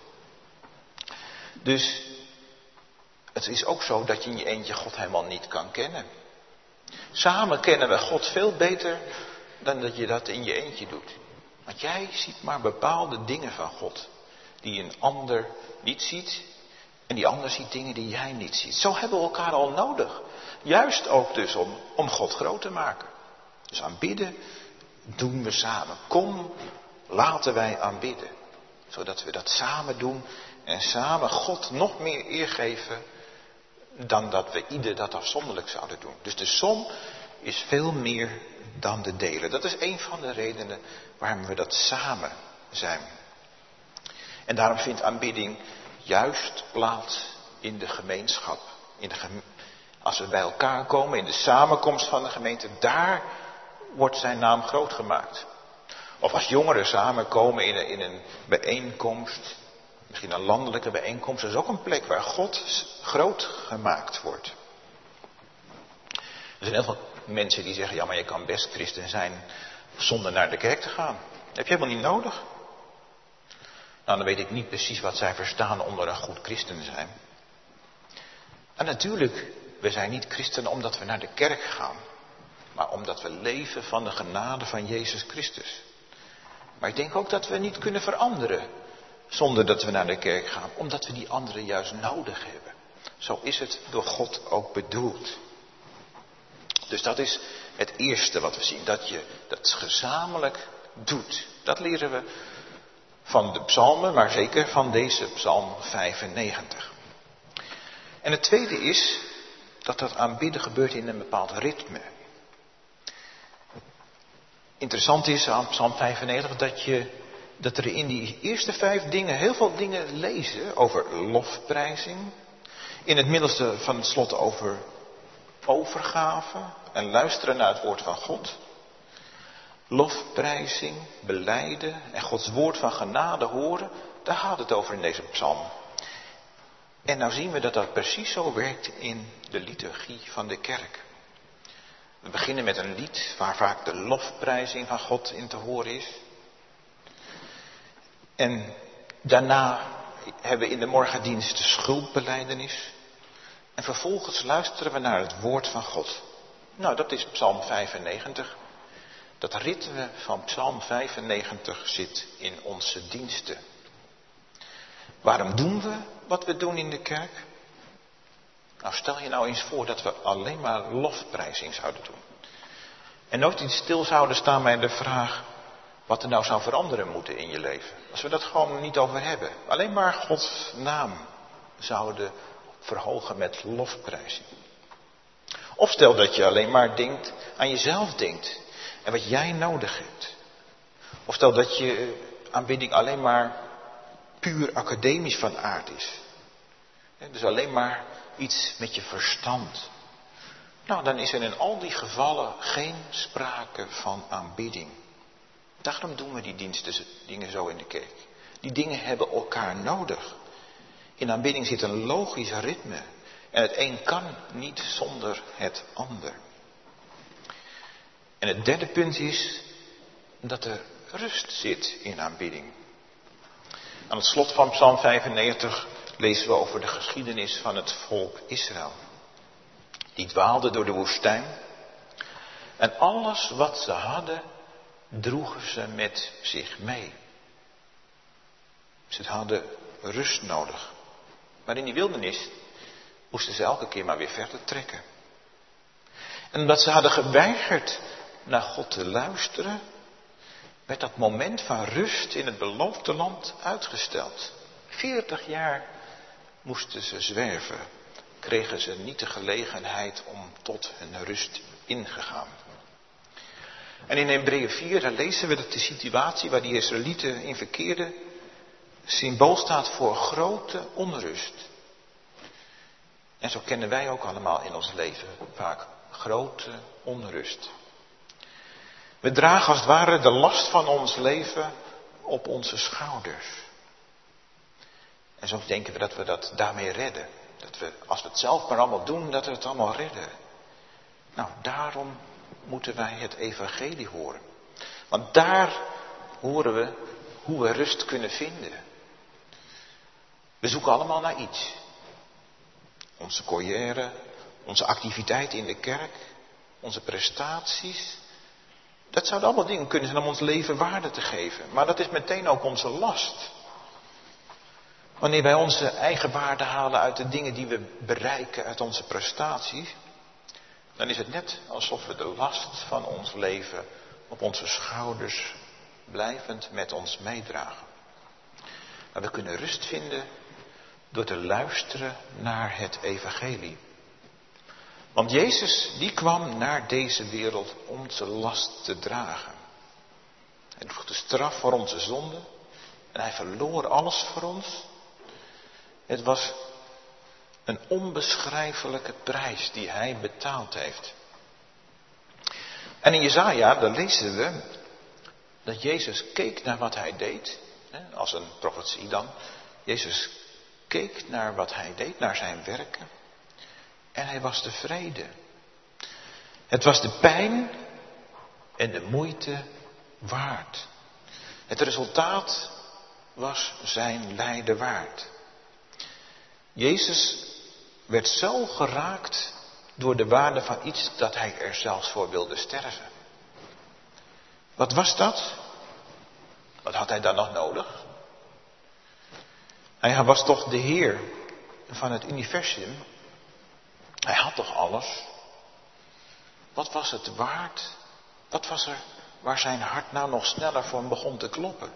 Dus het is ook zo dat je in je eentje God helemaal niet kan kennen. Samen kennen we God veel beter dan dat je dat in je eentje doet. Want jij ziet maar bepaalde dingen van God die een ander niet ziet. En die ander ziet dingen die jij niet ziet. Zo hebben we elkaar al nodig. Juist ook dus om, om God groot te maken. Dus aanbidden doen we samen. Kom, laten wij aanbidden. Zodat we dat samen doen en samen God nog meer eer geven dan dat we ieder dat afzonderlijk zouden doen. Dus de som is veel meer dan de delen. Dat is een van de redenen waarom we dat samen zijn. En daarom vindt aanbidding juist plaats in de gemeenschap. In de geme- Als we bij elkaar komen in de samenkomst van de gemeente, daar wordt zijn naam groot gemaakt. Of als jongeren samenkomen in een, in een bijeenkomst, misschien een landelijke bijeenkomst, dat is ook een plek waar God groot gemaakt wordt. Er zijn heel veel mensen die zeggen, ja maar je kan best christen zijn zonder naar de kerk te gaan. Dat heb je helemaal niet nodig. Nou, dan weet ik niet precies wat zij verstaan onder een goed christen zijn. En natuurlijk, we zijn niet christen omdat we naar de kerk gaan. Maar omdat we leven van de genade van Jezus Christus. Maar ik denk ook dat we niet kunnen veranderen zonder dat we naar de kerk gaan. Omdat we die anderen juist nodig hebben. Zo is het door God ook bedoeld. Dus dat is het eerste wat we zien. Dat je dat gezamenlijk doet. Dat leren we van de psalmen, maar zeker van deze psalm vijfennegentig. En het tweede is dat dat aanbidden gebeurt in een bepaald ritme. Interessant is aan psalm vijfennegentig dat, je, dat er in die eerste vijf dingen heel veel dingen lezen over lofprijzing. In het middelste van het slot over overgave en luisteren naar het woord van God. Lofprijzing, belijden en Gods woord van genade horen, daar gaat het over in deze psalm. En nou zien we dat dat precies zo werkt in de liturgie van de kerk. We beginnen met een lied waar vaak de lofprijzing van God in te horen is. En daarna hebben we in de morgendienst de schuldbelijdenis. En vervolgens luisteren we naar het woord van God. Nou, dat is psalm vijfennegentig. Dat ritme van psalm vijfennegentig zit in onze diensten. Waarom doen we wat we doen in de kerk? Nou, stel je nou eens voor dat we alleen maar lofprijzing zouden doen. En nooit iets stil zouden staan bij de vraag wat er nou zou veranderen moeten in je leven. Als we dat gewoon niet over hebben. Alleen maar Gods naam zouden verhogen met lofprijzing. Of stel dat je alleen maar denkt, aan jezelf denkt. En wat jij nodig hebt. Of stel dat je aanbidding alleen maar puur academisch van aard is. Dus alleen maar iets met je verstand. Nou, dan is er in al die gevallen geen sprake van aanbidding. Daarom doen we die diensten, dingen zo in de kerk. Die dingen hebben elkaar nodig. In aanbidding zit een logisch ritme. En het een kan niet zonder het ander. En het derde punt is dat er rust zit in aanbidding. Aan het slot van Psalm vijfennegentig lezen we over de geschiedenis van het volk Israël. Die dwaalde door de woestijn. En alles wat ze hadden, droegen ze met zich mee. Ze hadden rust nodig. Maar in die wildernis moesten ze elke keer maar weer verder trekken. En omdat ze hadden geweigerd naar God te luisteren, werd dat moment van rust in het beloofde land uitgesteld. Veertig jaar moesten ze zwerven. Kregen ze niet de gelegenheid om tot hun rust ingegaan. En in Hebreeën vier, daar lezen we dat de situatie waar die Israëlieten in verkeerden symbool staat voor grote onrust. En zo kennen wij ook allemaal in ons leven vaak grote onrust. We dragen als het ware de last van ons leven op onze schouders. En soms denken we dat we dat daarmee redden. Dat we, als we het zelf maar allemaal doen, dat we het allemaal redden. Nou, daarom moeten wij het evangelie horen. Want daar horen we hoe we rust kunnen vinden. We zoeken allemaal naar iets. Onze carrière, onze activiteit in de kerk, onze prestaties. Dat zouden allemaal dingen kunnen zijn om ons leven waarde te geven. Maar dat is meteen ook onze last. Wanneer wij onze eigen waarde halen uit de dingen die we bereiken, uit onze prestaties, dan is het net alsof we de last van ons leven op onze schouders blijvend met ons meedragen. Maar we kunnen rust vinden door te luisteren naar het evangelie. Want Jezus, die kwam naar deze wereld om onze last te dragen. Hij droeg de straf voor onze zonde en hij verloor alles voor ons. Het was een onbeschrijfelijke prijs die hij betaald heeft. En in Jesaja, daar lezen we dat Jezus keek naar wat hij deed. Als een profetie dan. Jezus keek naar wat hij deed, naar zijn werken. En hij was tevreden. Het was de pijn en de moeite waard. Het resultaat was zijn lijden waard. Jezus werd zo geraakt door de waarde van iets dat hij er zelfs voor wilde sterven. Wat was dat? Wat had hij dan nog nodig? Hij was toch de Heer van het universum. Hij had toch alles? Wat was het waard? Wat was er waar zijn hart nou nog sneller voor begon te kloppen?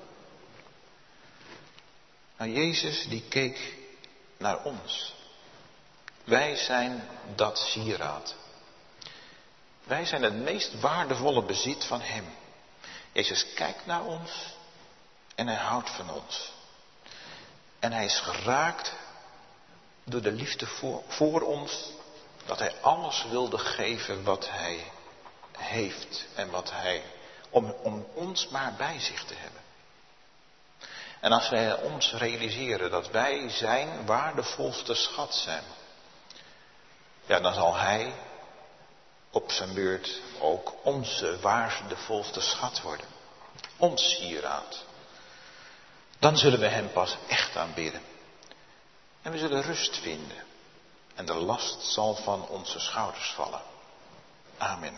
Nou, Jezus die keek naar ons. Wij zijn dat sieraad. Wij zijn het meest waardevolle bezit van hem. Jezus kijkt naar ons en hij houdt van ons. En hij is geraakt door de liefde voor, voor ons, dat hij alles wilde geven wat hij heeft en wat hij, om, om ons maar bij zich te hebben. En als wij ons realiseren dat wij zijn waardevolste schat zijn, ja, dan zal hij op zijn beurt ook onze waardevolste schat worden. Ons sieraad. Dan zullen we hem pas echt aanbidden. En we zullen rust vinden. En de last zal van onze schouders vallen. Amen.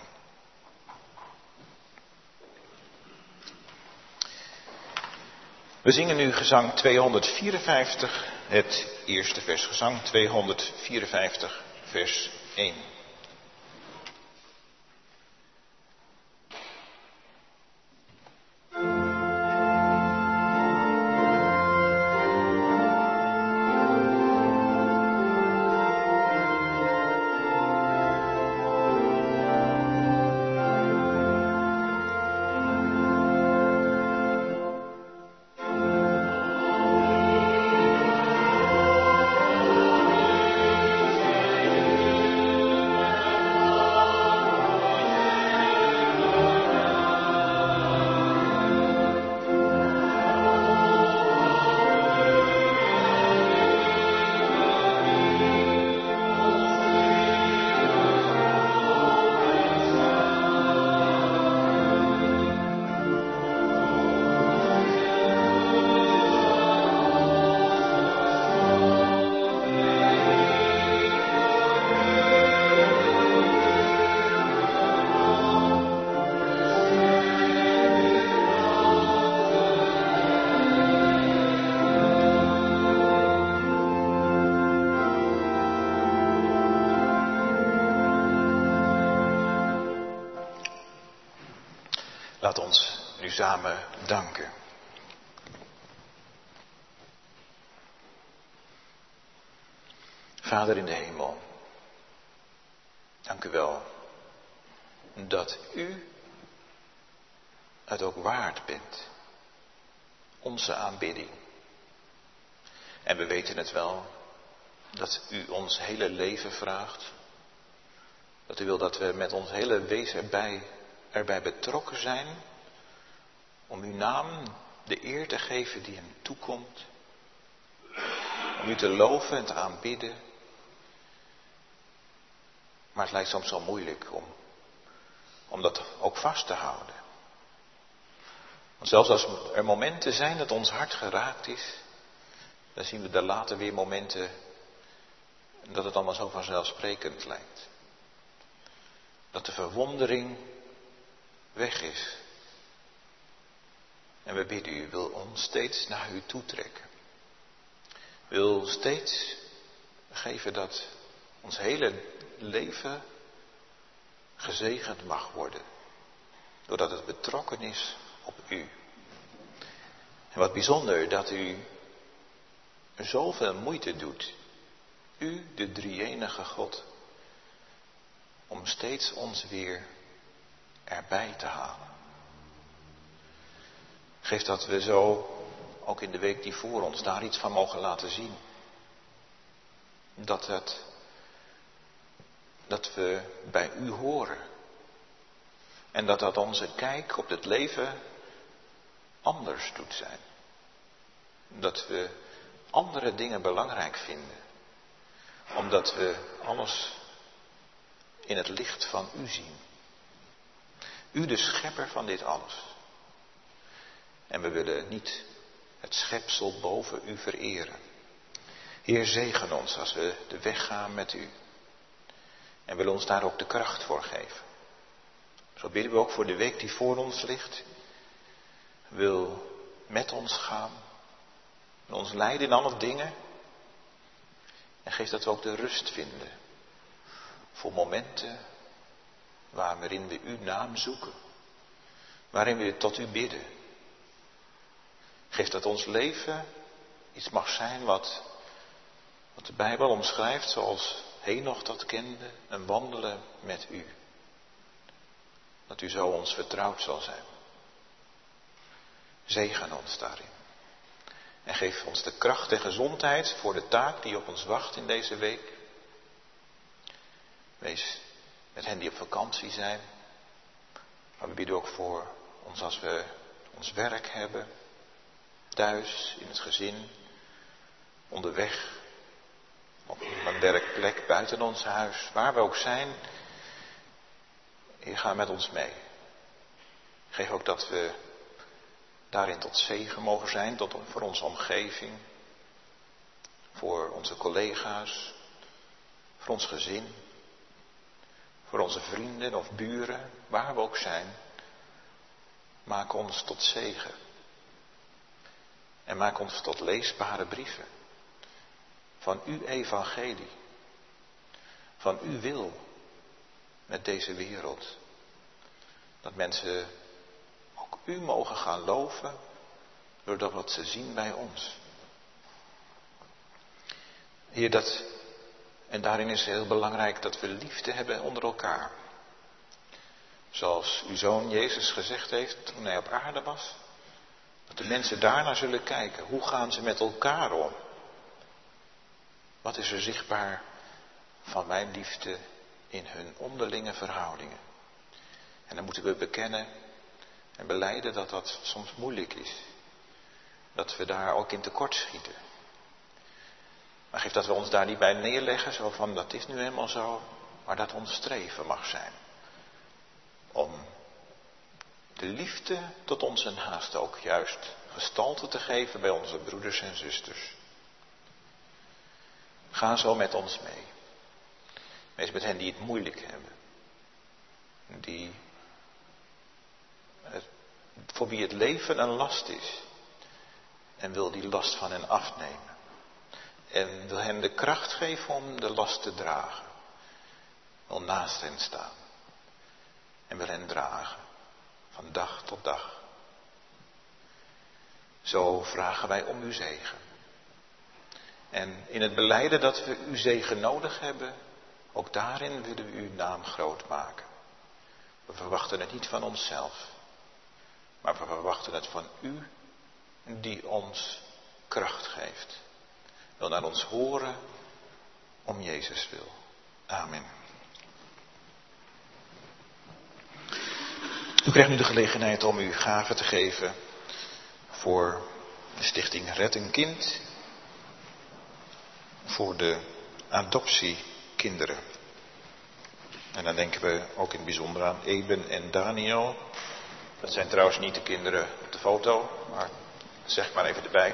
We zingen nu gezang tweehonderdvierenvijftig, het eerste vers. Gezang tweehonderdvierenvijftig, vers één. Laat ons nu samen danken. Vader in de hemel, dank u wel dat u het ook waard bent, onze aanbidding. En we weten het wel, dat u ons hele leven vraagt. Dat u wil dat we met ons hele wezen erbij, erbij betrokken zijn. Om uw naam de eer te geven die hem toekomt. Om u te loven en te aanbidden. Maar het lijkt soms zo moeilijk om, om dat ook vast te houden. Want zelfs als er momenten zijn dat ons hart geraakt is, dan zien we er later weer momenten dat het allemaal zo vanzelfsprekend lijkt. Dat de verwondering weg is. En we bidden u, wil ons steeds naar u toetrekken. Wil steeds geven dat ons hele leven gezegend mag worden. Doordat het betrokken is op u. En wat bijzonder dat u zoveel moeite doet. U, de drie-enige God. Om steeds ons weer erbij te halen. Geef dat we zo, ook in de week die voor ons, daar iets van mogen laten zien. Dat het, dat we bij u horen. En dat dat onze kijk op het leven anders doet zijn. Dat we andere dingen belangrijk vinden. Omdat we alles in het licht van u zien. U de schepper van dit alles. En we willen niet het schepsel boven u vereren. Heer, zegen ons als we de weg gaan met u. En wil ons daar ook de kracht voor geven. Zo bidden we ook voor de week die voor ons ligt. Wil met ons gaan. Wil ons leiden in alle dingen. En geef dat we ook de rust vinden. Voor momenten waarin we uw naam zoeken. Waarin we tot u bidden. Geef dat ons leven iets mag zijn wat, wat de Bijbel omschrijft zoals Henoch dat kende. Een wandelen met u. Dat u zo ons vertrouwd zal zijn. Zegen ons daarin. En geef ons de kracht en gezondheid voor de taak die op ons wacht in deze week. Wees met hen die op vakantie zijn. Maar we bidden ook voor ons als we ons werk hebben. Thuis, in het gezin. Onderweg. Op een werkplek, buiten ons huis. Waar we ook zijn. Heer, ga met ons mee. Geef ook dat we daarin tot zegen mogen zijn. Tot, voor onze omgeving. Voor onze collega's. Voor ons gezin. Voor onze vrienden of buren, waar we ook zijn. Maak ons tot zegen. En maak ons tot leesbare brieven. Van uw evangelie. Van uw wil. Met deze wereld. Dat mensen ook u mogen gaan loven. Doordat wat ze zien bij ons. Heer, dat... En daarin is het heel belangrijk dat we liefde hebben onder elkaar. Zoals uw zoon Jezus gezegd heeft toen hij op aarde was. Dat de mensen daarnaar zullen kijken. Hoe gaan ze met elkaar om? Wat is er zichtbaar van mijn liefde in hun onderlinge verhoudingen? En dan moeten we bekennen en belijden dat dat soms moeilijk is. Dat we daar ook in tekort schieten. Maar geef dat we ons daar niet bij neerleggen, zo van dat is nu helemaal zo, maar dat ons streven mag zijn. Om de liefde tot onze naaste ook juist gestalte te geven bij onze broeders en zusters. Ga zo met ons mee. Wees met hen die het moeilijk hebben. Die, voor wie het leven een last is. En wil die last van hen afnemen. En wil hen de kracht geven om de last te dragen. Wil naast hen staan. En wil hen dragen. van dag tot dag. Zo vragen wij om uw zegen. En in het belijden dat we uw zegen nodig hebben, ook daarin willen we uw naam groot maken. We verwachten het niet van onszelf, maar we verwachten het van u die ons kracht geeft. Wil naar ons horen om Jezus wil. Amen. U krijgt nu de gelegenheid om uw gave te geven voor de stichting Red een Kind, voor de adoptiekinderen. En dan denken we ook in het bijzonder aan Eben en Daniel. Dat zijn trouwens niet de kinderen op de foto, maar zeg maar even erbij.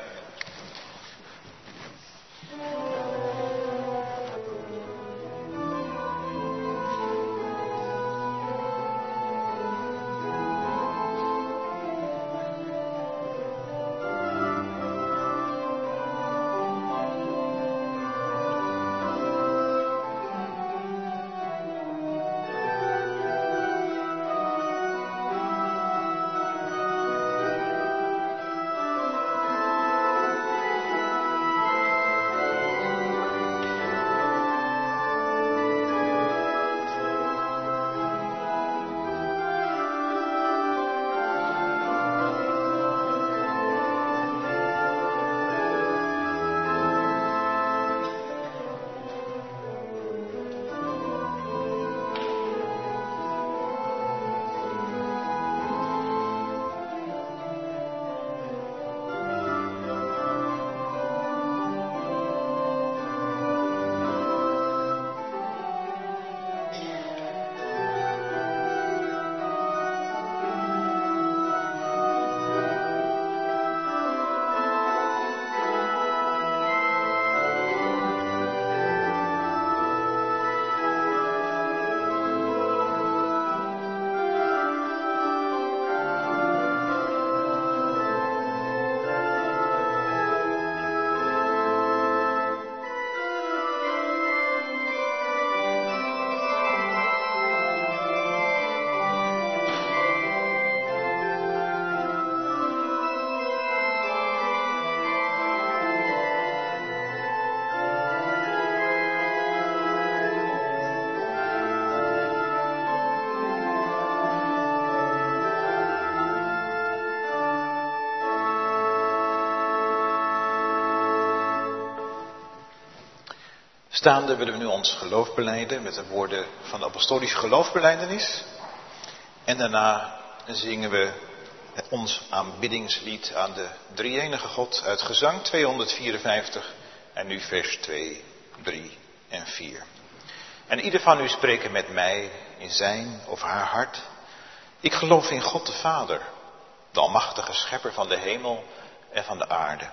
Staande willen we nu ons geloof belijden met de woorden van de apostolische geloofsbelijdenis. En daarna zingen we ons aanbiddingslied aan de drie-enige God uit Gezang tweehonderdvierenvijftig en nu vers twee, drie en vier. En ieder van u spreken met mij in zijn of haar hart. Ik geloof in God de Vader, de almachtige schepper van de hemel en van de aarde.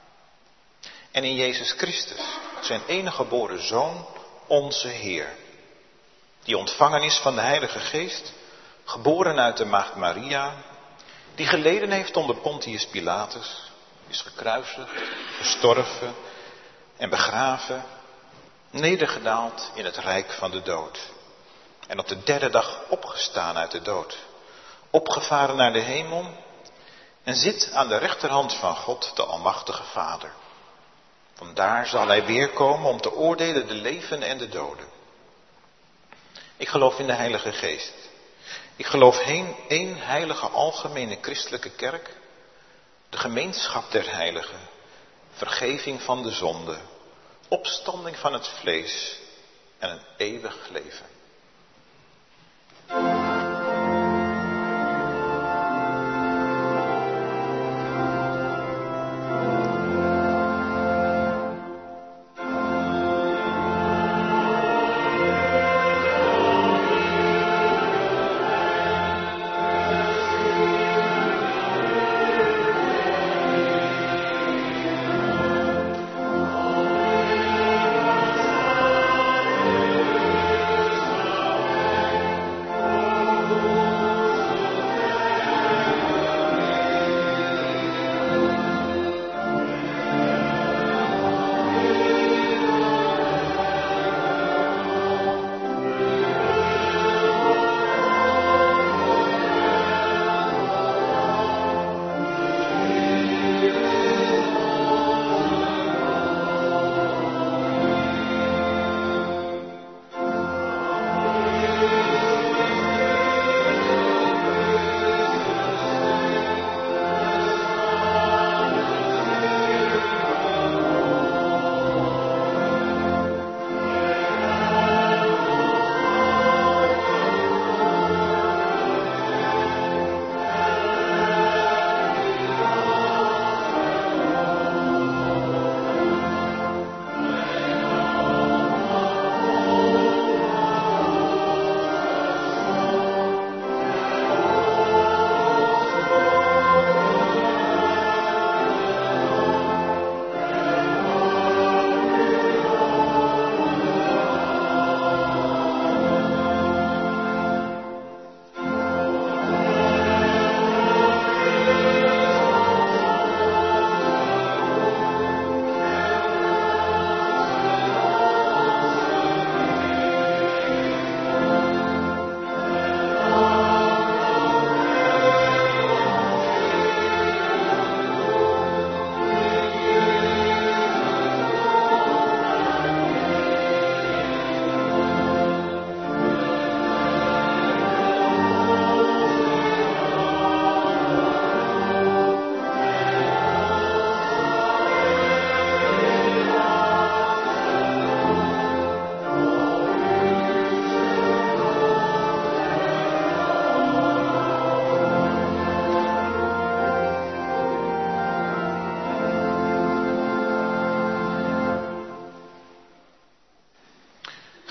En in Jezus Christus, zijn enige geboren Zoon, onze Heer. Die ontvangen is van de Heilige Geest, geboren uit de maagd Maria. Die geleden heeft onder Pontius Pilatus, is gekruisigd, gestorven en begraven. Nedergedaald in het rijk van de dood. En op de derde dag opgestaan uit de dood. Opgevaren naar de hemel. En zit aan de rechterhand van God, de Almachtige Vader. Vandaar zal hij weerkomen om te oordelen de levenden en de doden. Ik geloof in de Heilige Geest. Ik geloof heen één heilige algemene christelijke kerk. De gemeenschap der heiligen. Vergeving van de zonde. Opstanding van het vlees. En een eeuwig leven. Oh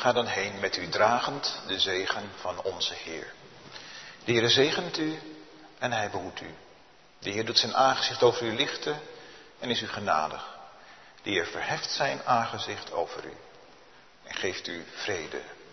ga dan heen met u dragend de zegen van onze Heer. De Heer zegent u en hij behoedt u. De Heer doet zijn aangezicht over u lichten en is u genadig. De Heer verheft zijn aangezicht over u en geeft u vrede.